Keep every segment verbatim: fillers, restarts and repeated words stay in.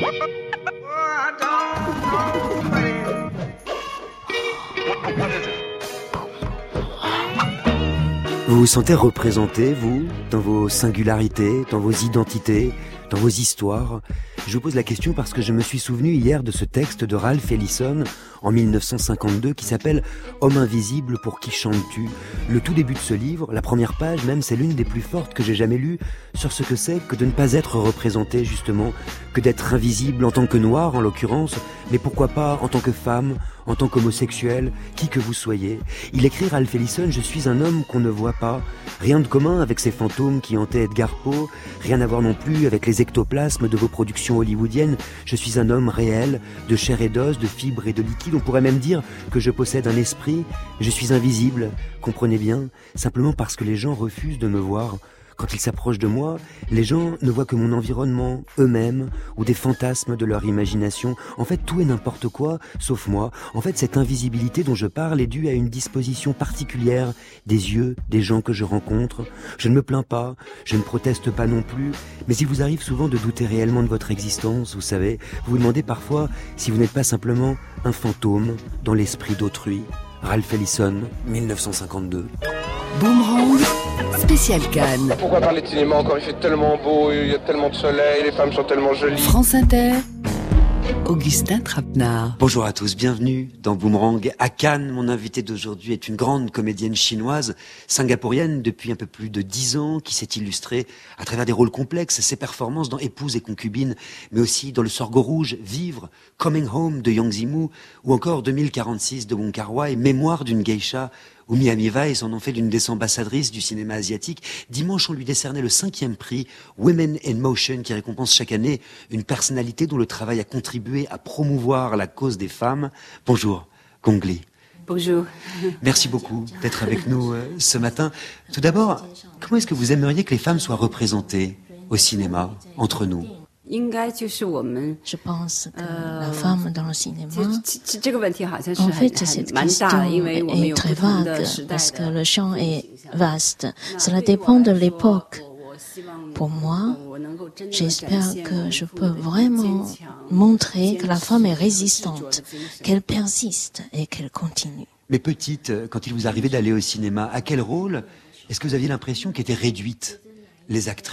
Vous vous sentez représenté, vous, dans vos singularités, dans vos identités, dans vos histoires? Je vous pose la question parce que je me suis souvenu hier de ce texte de Ralph Ellison en mille neuf cent cinquante-deux qui s'appelle « Homme invisible, pour qui chantes-tu » Le tout début de ce livre, la première page même, c'est l'une des plus fortes que j'ai jamais lues sur ce que c'est que de ne pas être représenté justement, que d'être invisible en tant que noir en l'occurrence, mais pourquoi pas en tant que femme, en tant qu'homosexuel, qui que vous soyez. Il écrit Ralph Ellison « Je suis un homme qu'on ne voit pas ». Rien de commun avec ces fantômes qui hantaient Edgar Poe, rien à voir non plus avec les ectoplasmes de vos productions hollywoodiennes. Je suis un homme réel, de chair et d'os, de fibres et de liquide. On pourrait même dire que je possède un esprit. Je suis invisible, comprenez bien, simplement parce que les gens refusent de me voir. Quand ils s'approchent de moi, les gens ne voient que mon environnement, eux-mêmes, ou des fantasmes de leur imagination. En fait, tout et n'importe quoi, sauf moi. En fait, cette invisibilité dont je parle est due à une disposition particulière des yeux des gens que je rencontre. Je ne me plains pas, je ne proteste pas non plus, mais il vous arrive souvent de douter réellement de votre existence, vous savez. Vous vous demandez parfois si vous n'êtes pas simplement un fantôme dans l'esprit d'autrui. Ralph Ellison, mille neuf cent cinquante-deux. Boomerang, spécial Cannes. Pourquoi parler de cinéma encore? Il fait tellement beau, il y a tellement de soleil, les femmes sont tellement jolies. France Inter, Augustin Trapenard. Bonjour à tous, bienvenue dans Boomerang. À Cannes, mon invité d'aujourd'hui est une grande comédienne chinoise, singapourienne depuis un peu plus de dix ans, qui s'est illustrée à travers des rôles complexes, ses performances dans Épouse et concubine, mais aussi dans Le Sorgho Rouge, Vivre, Coming Home de Yang Zimu, ou encore deux mille quarante-six de Wong Kar-wai, Mémoire d'une geisha, où Miami Vice en ont fait l'une des ambassadrices du cinéma asiatique. Dimanche, on lui décernait le cinquième prix Women in Motion, qui récompense chaque année une personnalité dont le travail a contribué à promouvoir la cause des femmes. Bonjour, Gong Li. Bonjour. Merci beaucoup d'être avec nous euh, ce matin. Tout d'abord, comment est-ce que vous aimeriez que les femmes soient représentées au cinéma, entre nous ? Je pense que la femme dans le cinéma, en fait, cette question est très vague parce que le champ est vaste. Cela dépend de l'époque. Pour moi, j'espère que je peux vraiment montrer que la femme est résistante, qu'elle persiste et qu'elle continue. Mais petite, quand il vous arrivait d'aller au cinéma, à quel rôle est-ce que vous aviez l'impression qu'étaient réduites les actrices ?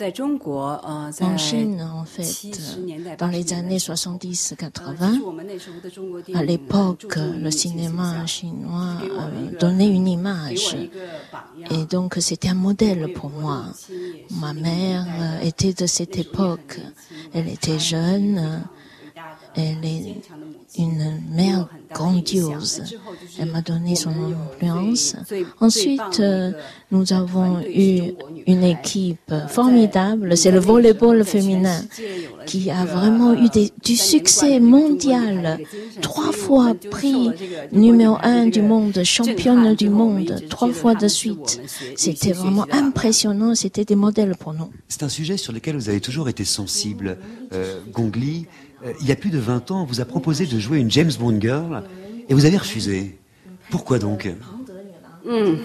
En Chine, en fait, dans les années soixante-dix quatre-vingts, à l'époque, le cinéma chinois donnait une image. Et donc, c'était un modèle pour moi. Ma mère était de cette époque. Elle était jeune. Elle est une mère grandiose. Elle m'a donné son influence. Ensuite, euh, nous avons eu une équipe formidable. C'est le volleyball féminin qui a vraiment eu des, du succès mondial. Trois fois prix numéro un du monde, championne du monde, trois fois de suite. C'était vraiment impressionnant. C'était des modèles pour nous. C'est un sujet sur lequel vous avez toujours été sensible, euh, Gong Li. Il y a plus de vingt ans, on vous a proposé de jouer une James Bond girl et vous avez refusé. Pourquoi donc ? Oui,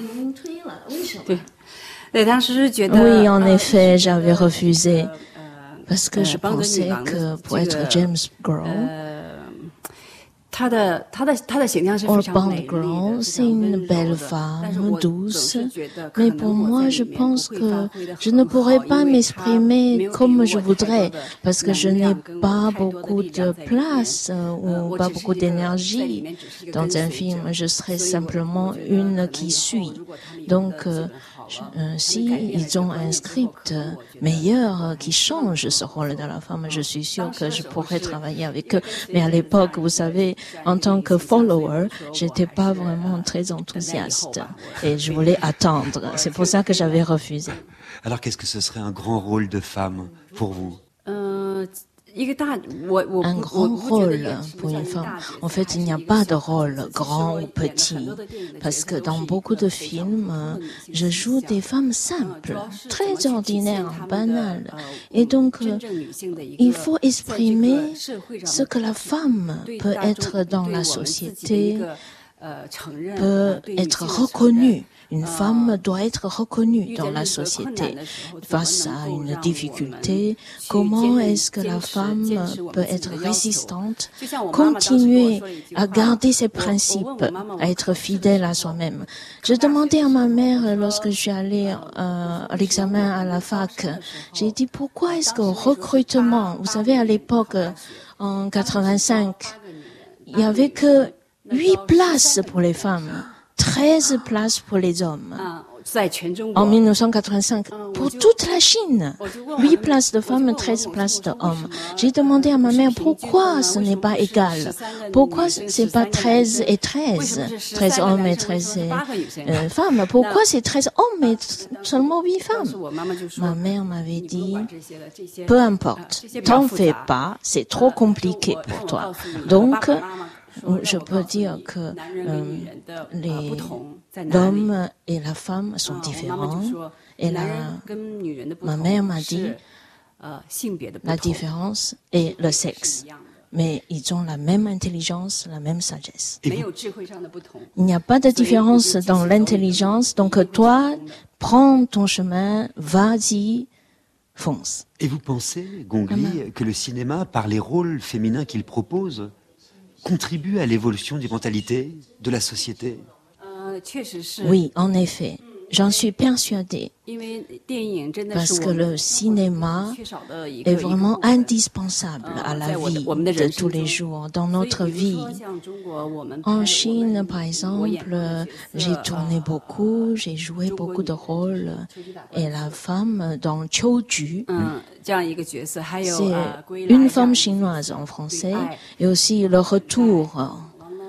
en effet, j'avais refusé parce que je pensais que pour être James Girl, Or Bond Girl, c'est une belle femme, douce, mais pour moi, je pense que je ne pourrais pas m'exprimer comme je voudrais, parce que je n'ai pas beaucoup de place ou pas beaucoup d'énergie. Dans un film, je serais simplement une qui suit. Donc, Je, euh, si ils ont un script meilleur qui change ce rôle de la femme, je suis sûre que je pourrais travailler avec eux. Mais à l'époque, vous savez, en tant que follower, j'étais pas vraiment très enthousiaste et je voulais attendre. C'est pour ça que j'avais refusé. Alors, qu'est-ce que ce serait un grand rôle de femme pour vous ? euh, Un grand rôle pour une femme. En fait, il n'y a pas de rôle grand ou petit, parce que dans beaucoup de films, je joue des femmes simples, très ordinaires, banales. Et donc, il faut exprimer ce que la femme peut être dans la société, peut être reconnue Une femme doit être reconnue dans la société. Face à une difficulté, comment est-ce que la femme peut être résistante, continuer à garder ses principes, à être fidèle à soi-même? Je demandais à ma mère lorsque je suis allée euh, à l'examen à la fac, j'ai dit pourquoi est-ce qu'au recrutement, vous savez à l'époque en quatre-vingt-cinq, il n'y avait que huit places pour les femmes, treize places pour les hommes. En mille neuf cent quatre-vingt-cinq, pour toute la Chine, huit places de femmes, treize places d'hommes. J'ai demandé à ma mère pourquoi ce n'est pas égal. Pourquoi c'est pas treize et treize, treize hommes et treize euh, femmes. Pourquoi c'est treize hommes et seulement huit femmes? Ma mère m'avait dit, peu importe, t'en fais pas, c'est trop compliqué pour toi. Donc, je peux dire que euh, les, l'homme et la femme sont différents. Et la, ma mère m'a dit, la différence est le sexe. Mais ils ont la même intelligence, la même sagesse. Il n'y a pas de différence dans l'intelligence. Donc toi, prends ton chemin, vas-y, fonce. Et vous pensez, Gongli, que le cinéma, par les rôles féminins qu'il propose, contribue à l'évolution des mentalités de la société? Oui, en effet. J'en suis persuadée. Parce que le cinéma est vraiment indispensable à la vie de tous les jours, dans notre vie. En Chine, par exemple, j'ai tourné beaucoup, j'ai joué beaucoup de rôles. Et la femme dans Qiuju, c'est une femme chinoise en français, et aussi le retour.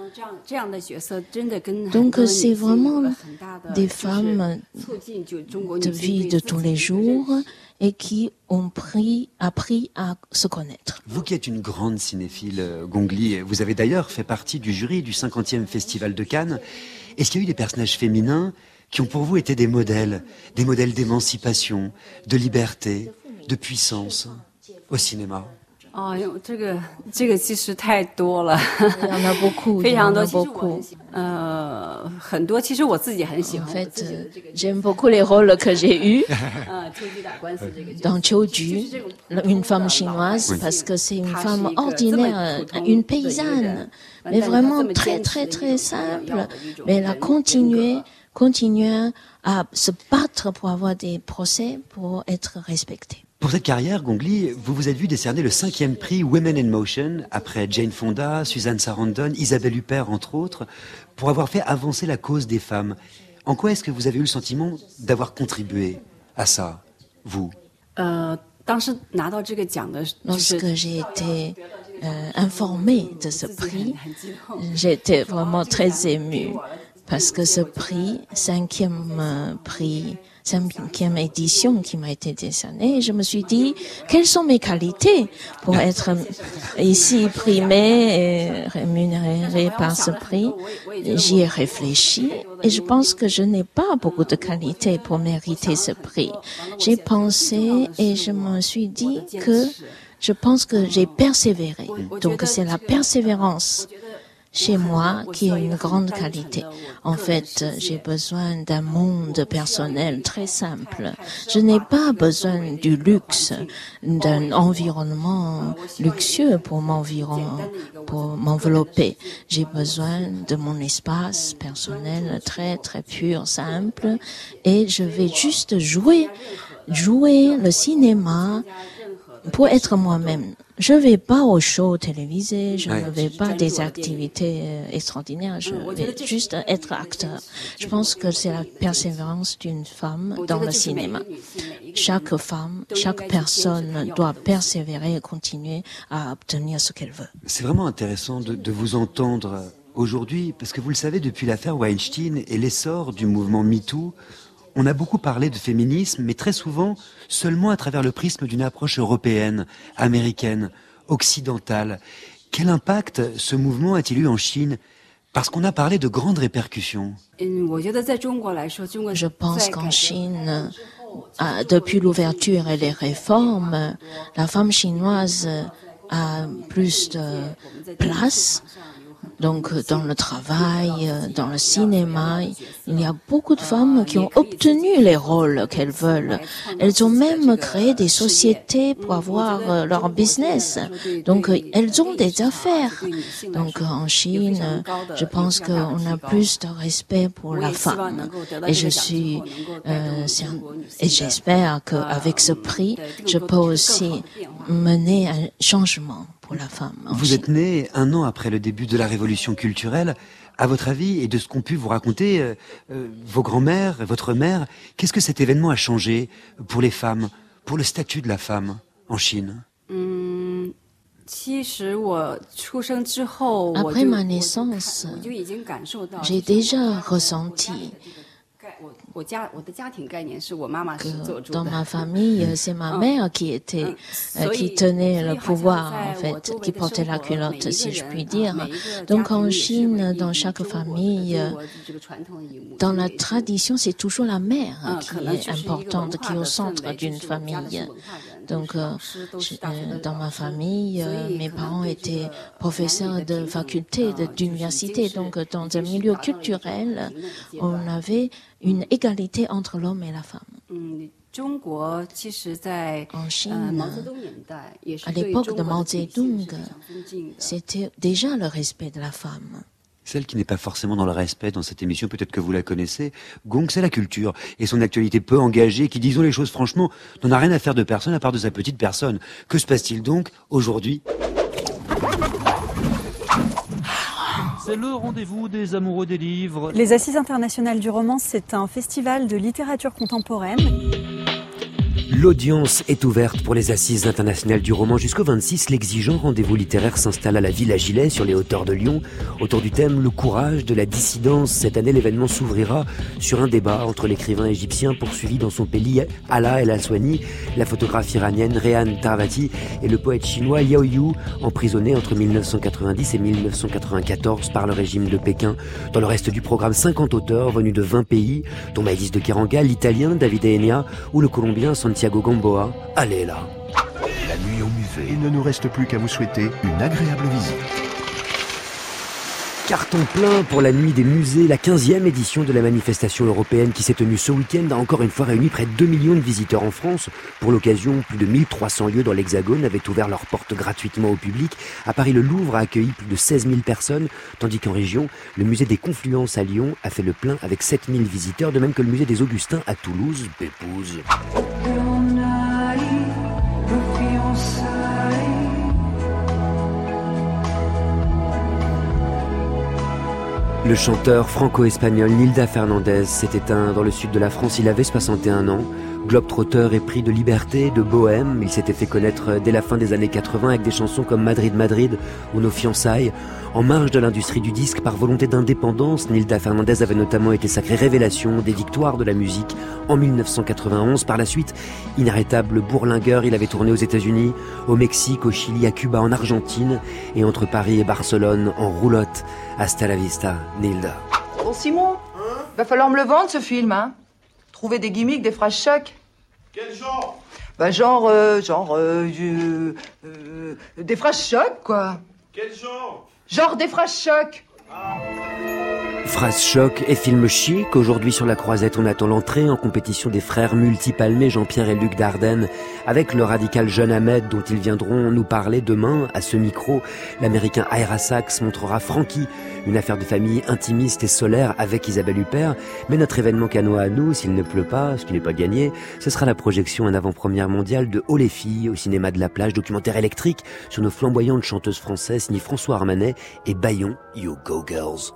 Donc c'est vraiment des femmes de vie de tous les jours et qui ont pris, appris à se connaître. Vous qui êtes une grande cinéphile, Gongli, vous avez d'ailleurs fait partie du jury du cinquantième Festival de Cannes. Est-ce qu'il y a eu des personnages féminins qui ont pour vous été des modèles, des modèles d'émancipation, de liberté, de puissance au cinéma? Oh, 这个这个其实太多了， Il y en a beaucoup, 非常多。 il y en a beaucoup. 呃，很多。其实我自己很喜 En 欢。 fait, j'aime beaucoup les rôles que j'ai eus dans Qiuju, une femme chinoise, parce que c'est une femme ordinaire, une paysanne, mais vraiment très très très simple. Mais elle a continué, continué à se battre pour avoir des procès, pour être respectée. Pour cette carrière, Gongli, vous vous êtes vu décerner le cinquième prix Women in Motion, après Jane Fonda, Suzanne Sarandon, Isabelle Huppert, entre autres, pour avoir fait avancer la cause des femmes. En quoi est-ce que vous avez eu le sentiment d'avoir contribué à ça, vous? Lorsque j'ai été euh, informée de ce prix, j'étais vraiment très émue, parce que ce prix, cinquième euh, prix, cinquième édition qui m'a été décernée, je me suis dit, quelles sont mes qualités pour être ici primée et rémunérée par ce prix? J'y ai réfléchi et je pense que je n'ai pas beaucoup de qualités pour mériter ce prix. J'ai pensé et je me suis dit que je pense que j'ai persévéré. Donc c'est la persévérance chez moi qui est une grande qualité. En fait, j'ai besoin d'un monde personnel très simple. Je n'ai pas besoin du luxe, d'un environnement luxueux pour m'environ, pour m'envelopper. J'ai besoin de mon espace personnel très très pur, simple, et je vais juste jouer, jouer le cinéma pour être moi-même. Je ne vais pas aux shows télévisés, je ouais. ne vais pas des activités extraordinaires, je vais juste être acteur. Je pense que c'est la persévérance d'une femme dans le cinéma. Chaque femme, chaque personne doit persévérer et continuer à obtenir ce qu'elle veut. C'est vraiment intéressant de, de vous entendre aujourd'hui, parce que vous le savez, depuis l'affaire Weinstein et l'essor du mouvement MeToo, on a beaucoup parlé de féminisme, mais très souvent seulement à travers le prisme d'une approche européenne, américaine, occidentale. Quel impact ce mouvement a-t-il eu en Chine? Parce qu'on a parlé de grandes répercussions. Je pense qu'en Chine, depuis l'ouverture et les réformes, la femme chinoise a plus de place. Donc, dans le travail, dans le cinéma, il y a beaucoup de femmes qui ont obtenu les rôles qu'elles veulent. Elles ont même créé des sociétés pour avoir leur business. Donc, elles ont des affaires. Donc, en Chine, je pense qu'on a plus de respect pour la femme. Et je suis, euh, et j'espère qu'avec ce prix, je peux aussi mener un changement pour la femme. Vous êtes né un an après le début de la révolution culturelle. À votre avis, et de ce qu'ont pu vous raconter euh, euh, vos grands-mères, votre mère, qu'est-ce que cet événement a changé pour les femmes, pour le statut de la femme en Chine? Après ma naissance, j'ai déjà ressenti que dans ma famille, c'est ma mère qui était, euh, qui tenait le pouvoir, en fait, qui portait la culotte, si je puis dire. Donc en Chine, dans chaque famille, dans la tradition, c'est toujours la mère qui est importante, qui est au centre d'une famille. Donc, euh, je, euh, dans ma famille, euh, mes parents étaient professeurs de faculté, de, d'université. Donc, dans un milieu culturel, on avait une égalité entre l'homme et la femme. En Chine, à l'époque de Mao Zedong, c'était déjà le respect de la femme. Celle qui n'est pas forcément dans le respect dans cette émission, peut-être que vous la connaissez, Gong, c'est la culture et son actualité peu engagée qui, disons les choses franchement, n'en a rien à faire de personne à part de sa petite personne. Que se passe-t-il donc aujourd'hui ? C'est le rendez-vous des amoureux des livres. Les Assises internationales du roman, c'est un festival de littérature contemporaine. L'audience est ouverte pour les Assises internationales du roman. Jusqu'au vingt-six, l'exigeant rendez-vous littéraire s'installe à la Villa Gilet, sur les hauteurs de Lyon. Autour du thème « Le courage de la dissidence ». Cette année, l'événement s'ouvrira sur un débat entre l'écrivain égyptien poursuivi dans son pays, Alaa El Aswany, la photographe iranienne Rehan Tarvati et le poète chinois Liao Yu, emprisonné entre mille neuf cent quatre-vingt-dix et mille neuf cent quatre-vingt-quatorze par le régime de Pékin. Dans le reste du programme, cinquante auteurs venus de vingt pays, dont Maëlys de Kéranga, l'italien Davide Enea ou le colombien Santiago Gamboa. Allez là. La nuit au musée. Il ne nous reste plus qu'à vous souhaiter une agréable visite. Carton plein pour la nuit des musées, la quinzième édition de la manifestation européenne qui s'est tenue ce week-end a encore une fois réuni près de deux millions de visiteurs en France. Pour l'occasion, plus de mille trois cents lieux dans l'Hexagone avaient ouvert leurs portes gratuitement au public. À Paris, le Louvre a accueilli plus de seize mille personnes, tandis qu'en région, le musée des Confluences à Lyon a fait le plein avec sept mille visiteurs, de même que le musée des Augustins à Toulouse. Pépouze. Le chanteur franco-espagnol Nilda Fernandez s'est éteint dans le sud de la France. Il avait soixante et un ans. Globe-trotteur et pris de liberté, de bohème, il s'était fait connaître dès la fin des années quatre-vingts avec des chansons comme Madrid Madrid ou Nos fiançailles. En marge de l'industrie du disque, par volonté d'indépendance, Nilda Fernandez avait notamment été sacrée révélation des victoires de la musique en mille neuf cent quatre-vingt-onze. Par la suite, inarrêtable bourlingueur, il avait tourné aux États-Unis, au Mexique, au Chili, à Cuba, en Argentine et entre Paris et Barcelone en roulotte. Hasta la vista, Nilda. Bon Simon, hein, va falloir me le vendre ce film, hein. Trouver des gimmicks, des phrases chocs. Quel genre? Bah genre, euh, genre, euh, euh, euh, des phrases chocs, quoi. Quel genre? Genre des phrases chocs. Ah. Phrase choc et film chic. Aujourd'hui sur la Croisette, on attend l'entrée en compétition des frères multipalmés Jean-Pierre et Luc Dardenne avec le radical jeune Ahmed dont ils viendront nous parler demain à ce micro. L'américain Ira Sachs montrera Frankie, une affaire de famille intimiste et solaire avec Isabelle Huppert. Mais notre événement canoë à nous, s'il ne pleut pas, ce qui n'est pas gagné, ce sera la projection en avant-première mondiale de Oh les filles au cinéma de la plage, documentaire électrique sur nos flamboyantes chanteuses françaises signé François Armanet et Bayon, You Go Girls.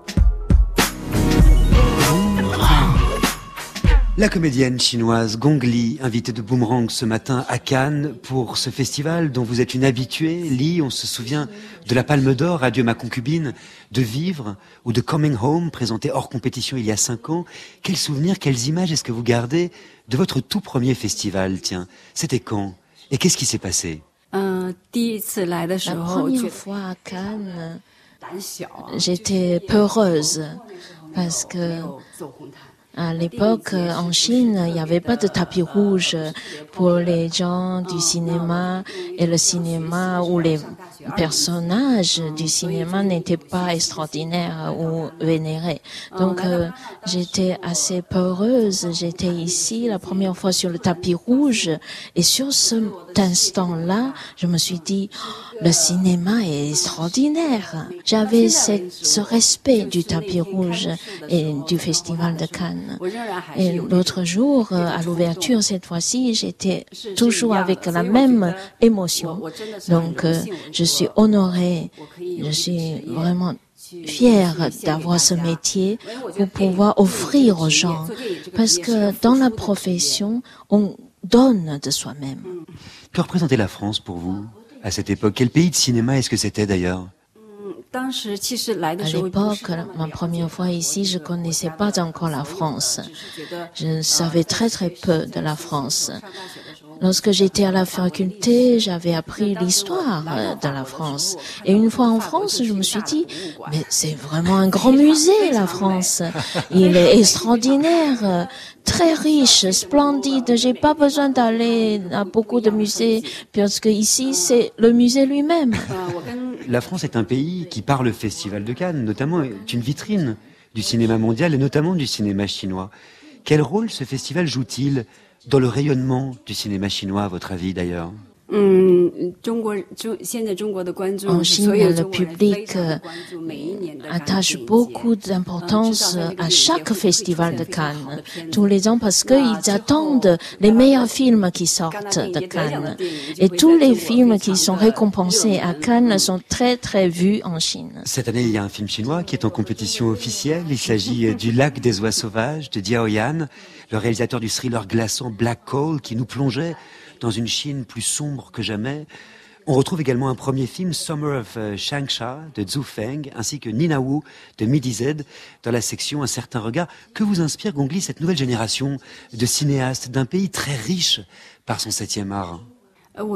La comédienne chinoise Gong Li, invitée de Boomerang ce matin à Cannes pour ce festival dont vous êtes une habituée. Li, on se souvient de la Palme d'Or, Adieu ma concubine, de Vivre ou de Coming Home, présenté hors compétition il y a cinq ans. Quels souvenirs, quelles images est-ce que vous gardez de votre tout premier festival? Tiens, c'était quand? Et qu'est-ce qui s'est passé? La première fois à Cannes, j'étais peureuse parce que À l'époque, en Chine, il n'y avait pas de tapis rouge pour les gens du cinéma et le cinéma où les personnages du cinéma n'étaient pas extraordinaires ou vénérés. Donc, euh, j'étais assez peureuse. J'étais ici la première fois sur le tapis rouge et sur cet instant-là, je me suis dit, oh, le cinéma est extraordinaire. J'avais cette, ce respect du tapis rouge et du Festival de Cannes. Et l'autre jour, à l'ouverture, cette fois-ci, j'étais toujours avec la même émotion. Donc, euh, je suis honorée, je suis vraiment fière d'avoir ce métier pour pouvoir offrir aux gens. Parce que dans la profession, on donne de soi-même. Que représentait la France pour vous à cette époque? Quel pays de cinéma est-ce que c'était d'ailleurs? À l'époque, ma première fois ici, je connaissais pas encore la France. Je savais très très peu de la France. Lorsque j'étais à la faculté, j'avais appris l'histoire de la France. Et une fois en France, je me suis dit, mais c'est vraiment un grand musée, la France. Il est extraordinaire, très riche, splendide. J'ai pas besoin d'aller à beaucoup de musées, parce que ici, c'est le musée lui-même. La France est un pays qui, par le Festival de Cannes, notamment, est une vitrine du cinéma mondial et notamment du cinéma chinois. Quel rôle ce festival joue-t-il dans le rayonnement du cinéma chinois, à votre avis d'ailleurs? En Chine, le public attache beaucoup d'importance à chaque festival de Cannes, tous les ans, parce qu'ils attendent les meilleurs films qui sortent de Cannes. Et tous les films qui sont récompensés à Cannes sont très très vus en Chine. Cette année, il y a un film chinois qui est en compétition officielle. Il s'agit du Lac des oies sauvages de Diao Yan, le réalisateur du thriller glaçant Black Coal, qui nous plongeait dans une Chine plus sombre que jamais. On retrouve également un premier film, Summer of Changsha, de Zhu Feng, ainsi que Nina Wu, de Midi Z, dans la section Un certain regard. Que vous inspire, Gong Li, cette nouvelle génération de cinéastes d'un pays très riche par son septième art? En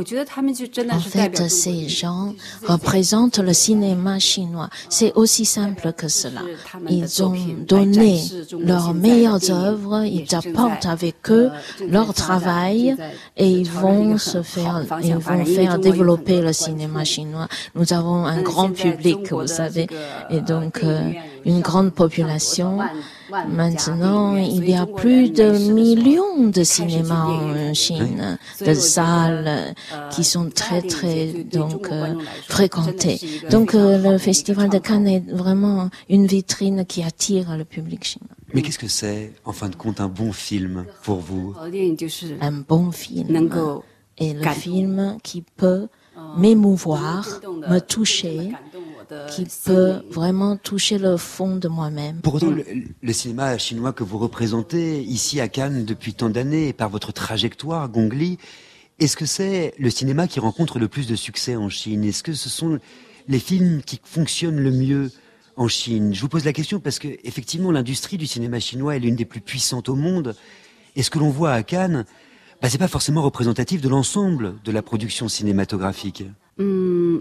fait, ces gens représentent le cinéma chinois. C'est aussi simple que cela. Ils ont donné leurs meilleures œuvres, ils apportent avec eux leur travail et ils vont se faire, ils vont faire développer le cinéma chinois. Nous avons un grand public, vous savez, et donc euh, une grande population. Maintenant, il y a plus de millions de cinémas en Chine, de salles qui sont très très donc euh, fréquentées. Donc euh, le Festival de Cannes est vraiment une vitrine qui attire le public chinois. Mais qu'est-ce que c'est, en fin de compte, un bon film pour vous? Un bon film est le film qui peut m'émouvoir, me toucher, qui peut vraiment toucher le fond de moi-même. Pour autant, le, le cinéma chinois que vous représentez ici à Cannes depuis tant d'années, par votre trajectoire, Gong Li, est-ce que c'est le cinéma qui rencontre le plus de succès en Chine? Est-ce que ce sont les films qui fonctionnent le mieux en Chine? Je vous pose la question parce que, effectivement, l'industrie du cinéma chinois est l'une des plus puissantes au monde. Et ce que l'on voit à Cannes, bah, c'est pas forcément représentatif de l'ensemble de la production cinématographique. Mmh.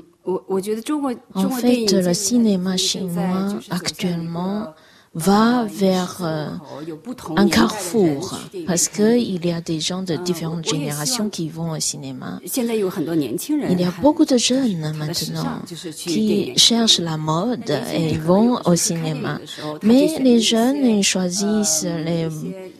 En fait, le cinéma chinois actuellement va vers euh, un carrefour parce que il y a des gens de différentes générations qui vont au cinéma. Il y a beaucoup de jeunes maintenant qui cherchent la mode et vont au cinéma. Mais les jeunes, ils choisissent les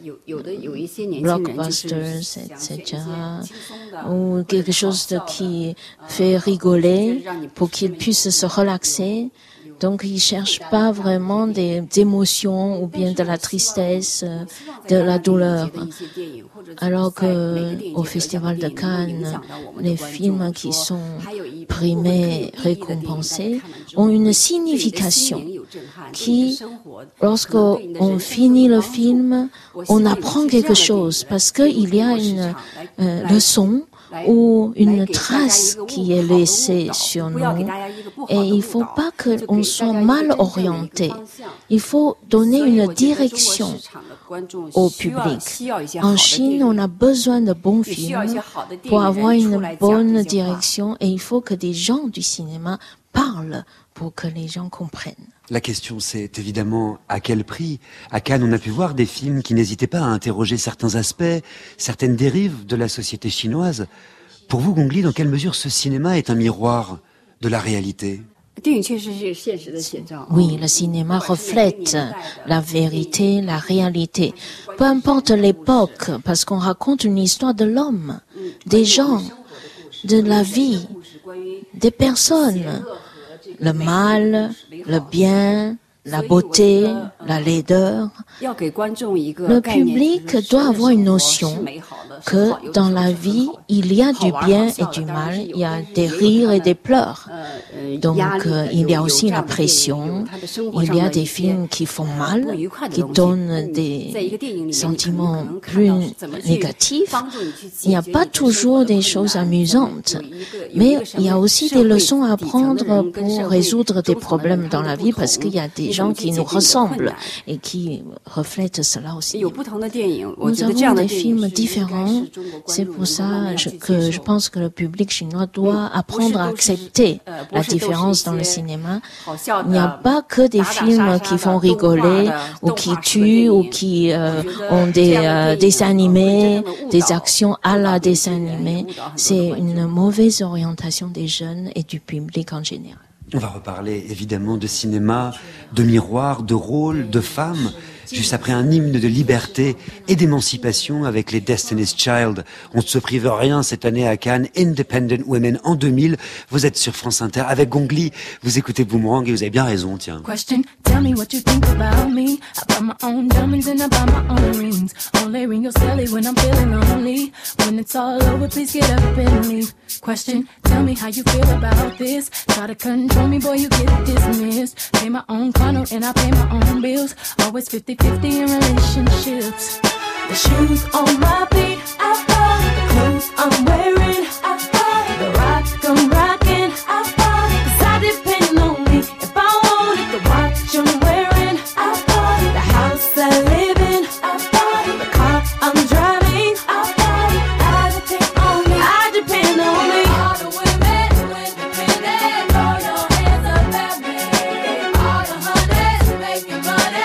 blockbusters, et cetera, ou quelque chose de qui fait rigoler pour qu'ils puissent se relaxer. Donc, ils cherchent pas vraiment des émotions ou bien de la tristesse, de la douleur. Alors que au Festival de Cannes, les films qui sont primés, récompensés, ont une signification qui, lorsqu'on finit le film, on apprend quelque chose parce qu'il y a une euh, leçon ou une trace qui est laissée sur nous. Et il ne faut pas qu'on soit mal orienté. Il faut donner une direction au public. En Chine, on a besoin de bons films pour avoir une bonne direction et il faut que des gens du cinéma parle pour que les gens comprennent. La question, c'est évidemment à quel prix. À Cannes, on a pu voir des films qui n'hésitaient pas à interroger certains aspects, certaines dérives de la société chinoise. Pour vous, Gong Li, dans quelle mesure ce cinéma est un miroir de la réalité ? Oui, le cinéma reflète la vérité, la réalité. Peu importe l'époque, parce qu'on raconte une histoire de l'homme, des gens, de la vie, des personnes. Le mal, le bien, la beauté, la laideur. Le public doit avoir une notion que dans la vie, il y a du bien et du mal, il y a des rires et des pleurs. Donc, euh, il y a aussi la pression, il y a des films qui font mal, qui donnent des sentiments plus négatifs. Il n'y a pas toujours des choses amusantes, mais il y a aussi des leçons à apprendre pour résoudre des problèmes dans la vie, parce qu'il y a des gens qui nous ressemblent et qui reflètent cela aussi. Nous avons des films différents. C'est pour ça que je pense que le public chinois doit apprendre à accepter la différence dans le cinéma. Il n'y a pas que des films qui font rigoler ou qui tuent ou qui euh, ont des euh, dessins animés, des actions à la dessin animé. C'est une mauvaise orientation des jeunes et du public en général. On va reparler évidemment de cinéma, de miroir, de rôle, de femmes. Juste après un hymne de liberté et d'émancipation avec les Destiny's Child. On ne se prive rien cette année à Cannes. Independent Women en deux mille. Vous êtes sur France Inter avec Gong Li. Vous écoutez Boomerang et vous avez bien raison, tiens. Question, tell me what you think about me. I buy my own diamonds and I buy my own rings. Only ring your celly when I'm feeling lonely. When it's all over, please get up and leave. Question, tell me how you feel about this. Try to control me, boy, you get dismissed. Pay my own condo and I pay my own bills. Always fifty fifty in relationships. The shoes on my feet, I bought. The clothes I'm wearing, I bought. The rock I'm rocking, I bought. 'Cause I depend on me. If I wanted the watch I'm wearing, I bought. The house I live in, I bought. The car I'm driving, I bought. I depend on me. I depend on me. All the women who independent, throw your hands up at me. All the honeys who making money.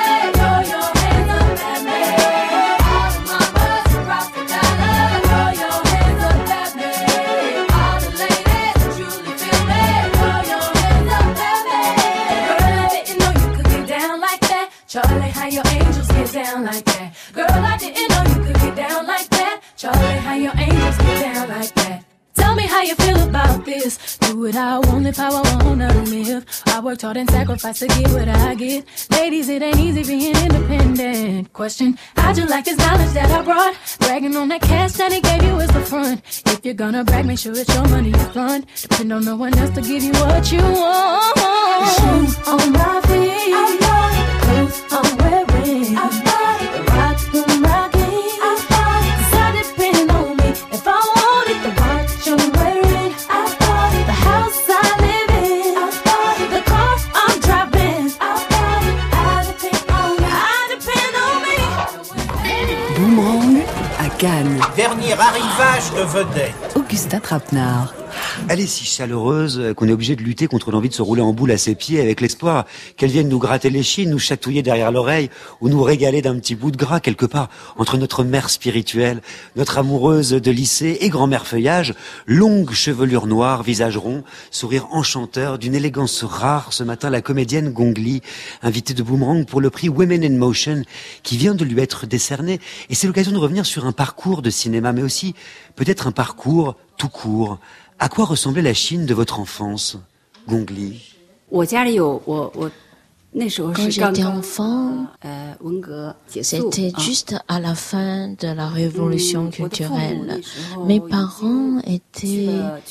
Charlie, how your angels get down like that? Girl, I didn't know you could get down like that. Charlie, how your angels get down like that? Tell me how you feel about this. Do what I want, live how I wanna live. I worked hard and sacrificed to get what I get. Ladies, it ain't easy being independent. Question, how'd you like this knowledge that I brought? Bragging on that cash that he gave you is the front. If you're gonna brag, make sure it's your money you fund. Depend on no one else to give you what you want. The shoes on my feet, I bought. The clothes I'm wearing, I bought. The rock I'm rocking, I bought. 'Cause I depend on me. If I wanted the watch I'm wearing, I bought. The house I live in, I bought. The car I'm driving, I bought. I depend on me. I depend on me. Boomerang à Cannes. Dernier arrivage de vedettes. Augustin Trapenard. Elle est si chaleureuse qu'on est obligé de lutter contre l'envie de se rouler en boule à ses pieds avec l'espoir qu'elle vienne nous gratter les chines, nous chatouiller derrière l'oreille ou nous régaler d'un petit bout de gras quelque part entre notre mère spirituelle, notre amoureuse de lycée et grand-mère feuillage, longue chevelure noire, visage rond, sourire enchanteur, d'une élégance rare. Ce matin, la comédienne Gong Li, invitée de Boomerang pour le prix Women in Motion qui vient de lui être décerné. Et c'est l'occasion de revenir sur un parcours de cinéma, mais aussi peut-être un parcours tout court. À quoi ressemblait la Chine de votre enfance, Gong Li? Quand j'étais enfant, c'était juste à la fin de la révolution culturelle. Mes parents étaient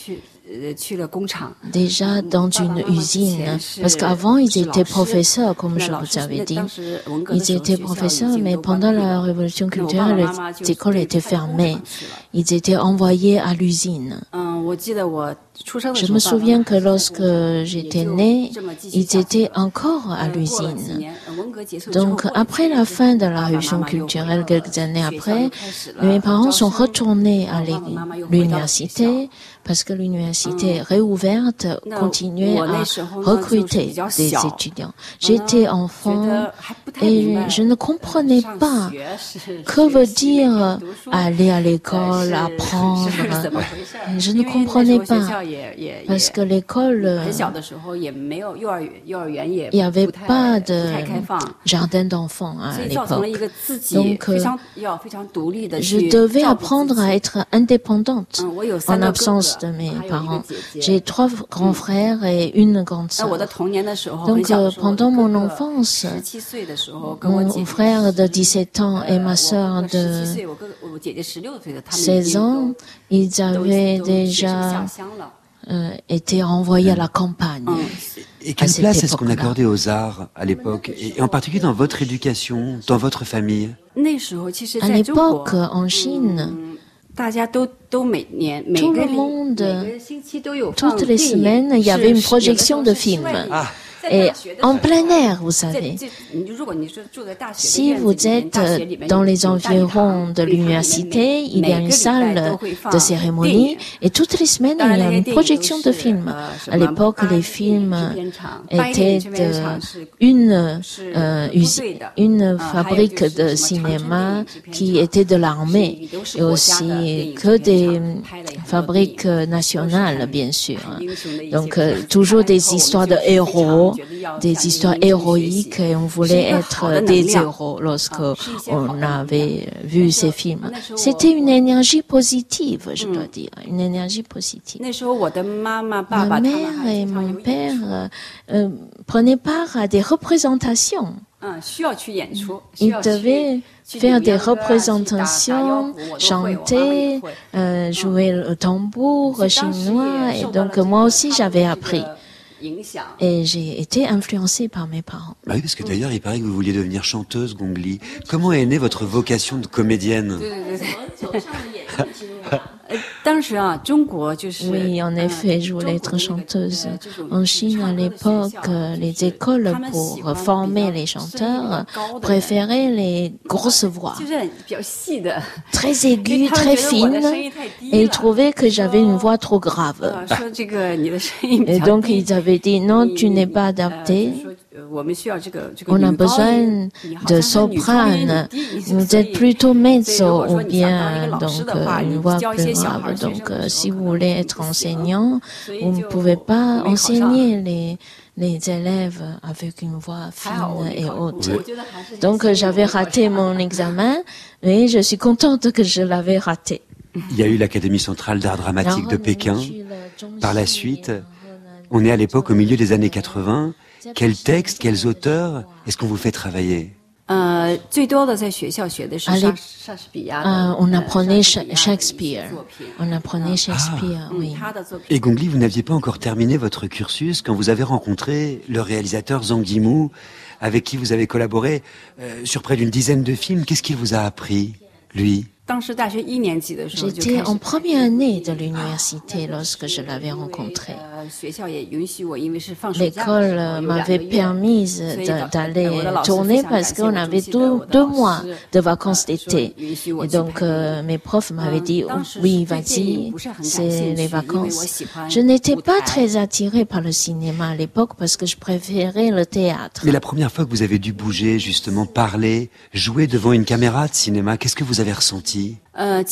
déjà dans une usine, parce qu'avant ils étaient professeurs, comme je vous avais dit. Ils étaient professeurs, mais pendant la révolution culturelle, les écoles étaient fermées. Ils étaient envoyés à l'usine. Je me souviens que lorsque j'étais née, ils étaient encore à l'usine. Donc, après la fin de la révolution culturelle, quelques années après, mes parents sont retournés à l'université parce que l'université réouverte continuait à recruter des étudiants. J'étais enfant et je ne comprenais pas que veut dire aller à l'école, apprendre. Je ne comprenais pas parce que l'école, il n'y avait pas de jardin d'enfants à l'époque. Donc, je devais apprendre à être indépendante en absence de mes parents. J'ai trois grands frères et une grande sœur. Donc, euh, pendant mon enfance, mon frère de dix-sept ans et ma sœur de seize ans, ils avaient déjà euh, été renvoyés à la campagne. Et quelle place est-ce qu'on accordait aux arts à l'époque, et en particulier dans votre éducation, dans votre famille? À l'époque, en Chine, tout le monde, toutes les semaines, il y avait une projection de films. Ah. Et en plein air, vous savez. Si vous êtes dans les environs de l'université, il y a une salle de cérémonie et toutes les semaines, il y a une projection de films. À l'époque, les films étaient de une, euh, usine, une fabrique de cinéma qui était de l'armée et aussi que des fabriques nationales, bien sûr. Donc, euh, toujours des histoires de héros, des histoires héroïques et on voulait être des héros lorsque on avait vu ces films. C'était une énergie positive, je dois dire, une énergie positive. Ma mère et mon père euh, prenaient part à des représentations. Ils devaient faire des représentations, chanter, euh, jouer le tambour chinois et donc moi aussi j'avais appris. Et j'ai été influencée par mes parents. Bah oui, parce que d'ailleurs, il paraît que vous vouliez devenir chanteuse, Gong Li. Comment est née votre vocation de comédienne? Oui, en effet, je voulais être chanteuse. En Chine, à l'époque, les écoles pour former les chanteurs préféraient les grosses voix, très aiguës, très fines, et ils trouvaient que j'avais une voix trop grave. Et donc, ils avaient dit, non, tu n'es pas adaptée. On a besoin de soprane. Vous êtes plutôt mezzo ou bien donc une voix plus grave. Donc, euh, si vous voulez être enseignant, vous ne pouvez pas enseigner les les élèves avec une voix fine et haute. Donc, euh, j'avais raté mon examen, mais je suis contente que je l'avais raté. Il y a eu l'Académie centrale d'art dramatique de Pékin. Par la suite, on est à l'époque au milieu des années quatre-vingts. Quels textes, quels auteurs est-ce qu'on vous fait travailler? À l'époque, on apprenait Shakespeare. On apprenait Shakespeare, ah. oui. Et Gong Li, vous n'aviez pas encore terminé votre cursus quand vous avez rencontré le réalisateur Zhang Yimou, avec qui vous avez collaboré euh, sur près d'une dizaine de films. Qu'est-ce qu'il vous a appris, lui? J'étais en première année de l'université lorsque je l'avais rencontré. L'école m'avait permis d'aller tourner parce qu'on avait deux, deux mois de vacances d'été. Et donc, euh, mes profs m'avaient dit, oh, oui, vas-y, c'est les vacances. Je n'étais pas très attirée par le cinéma à l'époque parce que je préférais le théâtre. Mais la première fois que vous avez dû bouger, justement, parler, jouer devant une caméra de cinéma, qu'est-ce que vous avez ressenti? À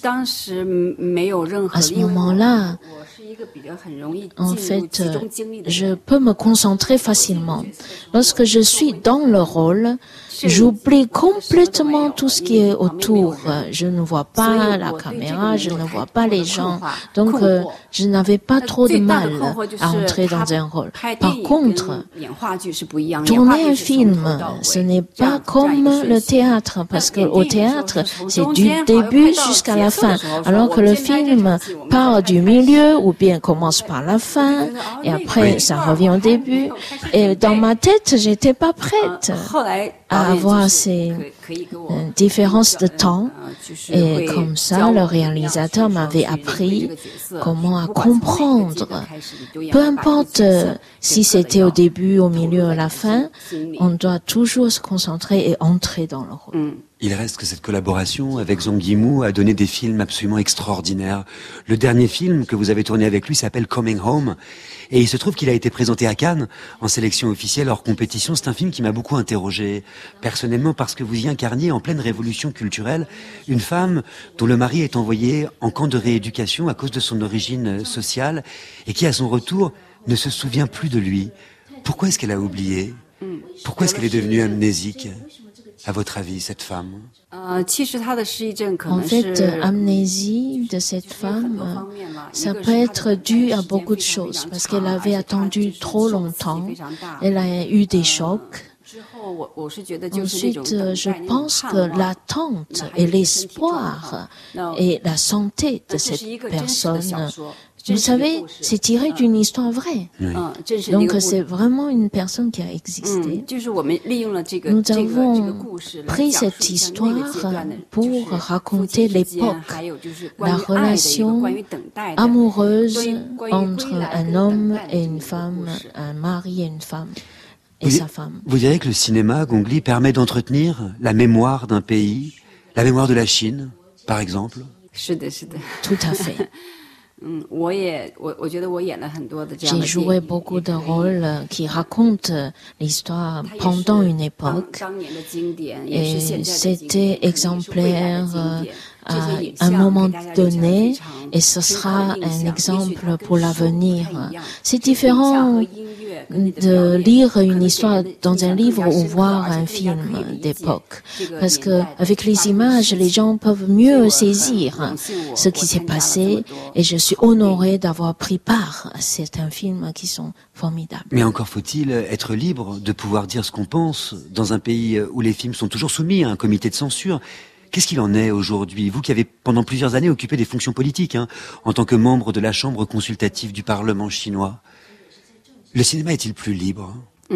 ce moment-là, en fait, je peux me concentrer facilement. Lorsque je suis dans le rôle, j'oublie complètement tout ce qui est autour. Je ne vois pas la caméra, je ne vois pas les gens. Donc, euh, je n'avais pas trop de mal à entrer dans un rôle. Par contre, tourner un film, ce n'est pas comme le théâtre, parce qu'au théâtre, c'est du début jusqu'à la fin, alors que le film part du milieu ou bien début, elle commence par la fin, et après, oui. ça revient au début. Et dans ma tête, j'étais pas prête à avoir ces euh, différences de temps. Et comme ça, le réalisateur m'avait appris comment à comprendre. Peu importe euh, si c'était au début, au milieu, à la fin, on doit toujours se concentrer et entrer dans le rôle. Il reste que cette collaboration avec Zhang Yimou a donné des films absolument extraordinaires. Le dernier film que vous avez tourné avec lui s'appelle Coming Home. Et il se trouve qu'il a été présenté à Cannes en sélection officielle hors compétition. C'est un film qui m'a beaucoup interrogé personnellement parce que vous y incarniez en pleine révolution culturelle une femme dont le mari est envoyé en camp de rééducation à cause de son origine sociale et qui à son retour ne se souvient plus de lui. Pourquoi est-ce qu'elle a oublié? Pourquoi est-ce qu'elle est devenue amnésique? À votre avis, cette femme? En fait, l'amnésie de cette femme, ça peut être dû à beaucoup de choses, parce qu'elle avait attendu trop longtemps, elle a eu des chocs. Ensuite, je pense que l'attente et l'espoir et la santé de cette personne, vous savez, c'est tiré d'une histoire vraie. Oui. Donc, c'est vraiment une personne qui a existé. Nous avons pris cette histoire pour raconter l'époque, la relation amoureuse entre un homme et une femme, un mari et une femme. Et vous, sa femme. Vous diriez que le cinéma, Gong Li, permet d'entretenir la mémoire d'un pays, la mémoire de la Chine, par exemple? Tout à fait. J'ai joué beaucoup de rôles qui racontent l'histoire pendant une époque et c'était exemplaire à un moment donné et ce sera un exemple pour l'avenir. C'est différent de lire une histoire dans un livre ou voir un film d'époque. Parce que avec les images, les gens peuvent mieux saisir ce qui s'est passé et je suis honorée d'avoir pris part à certains films qui sont formidables. Mais encore faut-il être libre de pouvoir dire ce qu'on pense dans un pays où les films sont toujours soumis à un comité de censure. Qu'est-ce qu'il en est aujourd'hui? Vous qui avez pendant plusieurs années occupé des fonctions politiques, hein, en tant que membre de la Chambre consultative du Parlement chinois. Le cinéma est-il plus libre?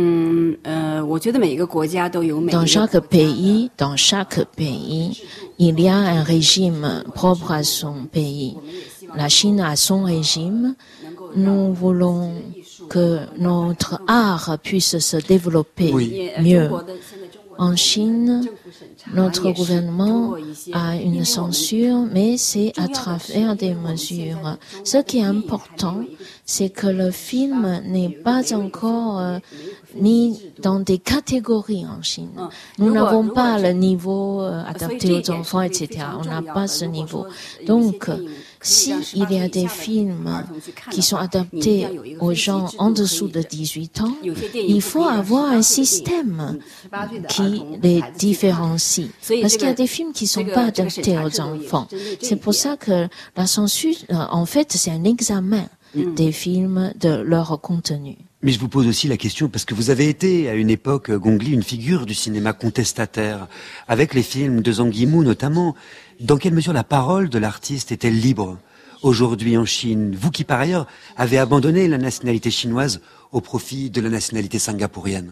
Dans chaque pays, dans chaque pays, il y a un régime propre à son pays. La Chine a son régime. Nous voulons que notre art puisse se développer oui. mieux. En Chine, notre gouvernement a une censure, mais c'est à travers des mesures. Ce qui est important, c'est que le film n'est pas encore euh, mis dans des catégories en Chine. Nous n'avons pas le niveau euh, adapté aux enfants, et cetera. On n'a pas ce niveau. Donc, si il y a des films qui sont adaptés aux gens en dessous de dix-huit ans, il faut avoir un système qui les différencie. Parce qu'il y a des films qui ne sont pas adaptés aux enfants. C'est pour ça que la censure, en fait, c'est un examen des films, de leur contenu. Mais je vous pose aussi la question, parce que vous avez été, à une époque, Gong Li, une figure du cinéma contestataire, avec les films de Zhang Yimou notamment. Dans quelle mesure la parole de l'artiste est-elle libre aujourd'hui en Chine? Vous qui, par ailleurs, avez abandonné la nationalité chinoise au profit de la nationalité singapourienne.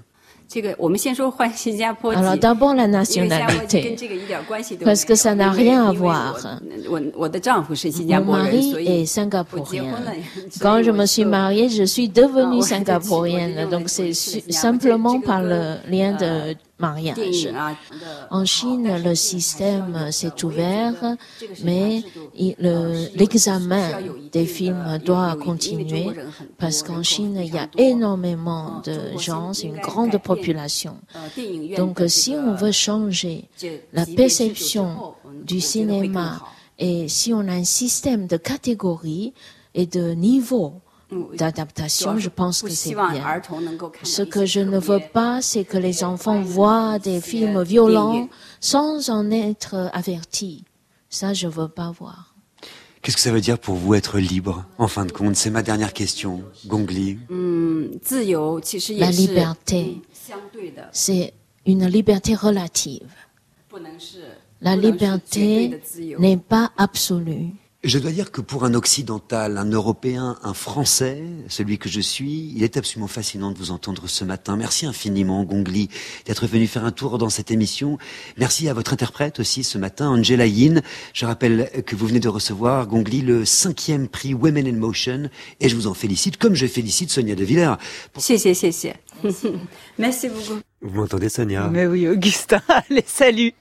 Alors d'abord la nationalité, parce que ça n'a rien à voir. Mon mari est singapourien. Quand je me suis mariée, je suis devenue singapourienne. Donc c'est simplement par le lien de mariage. En Chine, le système s'est ouvert, mais le, l'examen des films doit continuer parce qu'en Chine, il y a énormément de gens, c'est une grande population. Donc, si on veut changer la perception du cinéma et si on a un système de catégories et de niveaux d'adaptation, je pense que c'est bien. Ce que je ne veux pas, c'est que les enfants voient des films violents sans en être avertis. Ça, je veux pas voir. Qu'est-ce que ça veut dire pour vous être libre, en fin de compte? C'est ma dernière question, Gong Li. La liberté, c'est une liberté relative. La liberté n'est pas absolue. Je dois dire que pour un occidental, un européen, un français, celui que je suis, il est absolument fascinant de vous entendre ce matin. Merci infiniment, Gong Li, d'être venu faire un tour dans cette émission. Merci à votre interprète aussi ce matin, Angela Yin. Je rappelle que vous venez de recevoir, Gong Li, le cinquième prix Women in Motion, et je vous en félicite, comme je félicite Sonia De Villers. Pour... Merci, merci. Merci beaucoup. Vous m'entendez, Sonia? Mais oui, Augustin. Allez, salut.